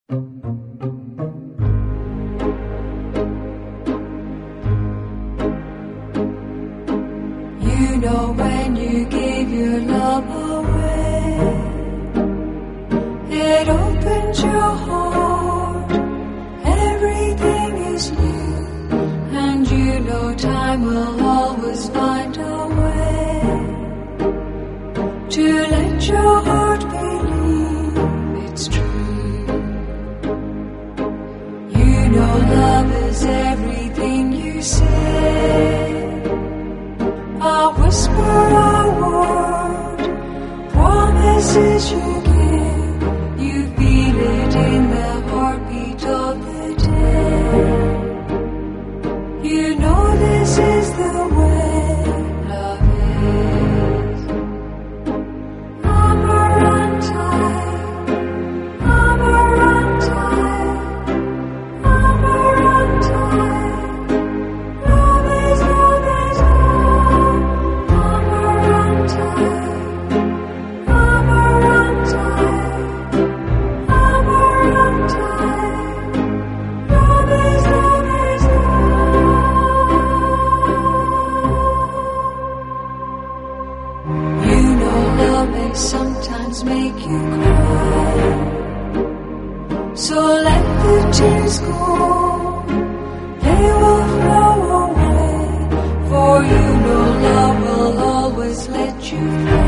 You know when you gave your love away, it opened your heart, everything is new, and you know time will always find a way to let your heart believe it's true. You know love is everything you say, a whisper, a word, promises you give. You feel it in the heartbeat of the day. You know this is the way love is. Amarante, Amarante, Amarante. Love is love. Amarante, Amarante, Amarante. Love is love. You know love may sometimes make you cry, so let the tears go, they will flow away, for you know love will always let you fly.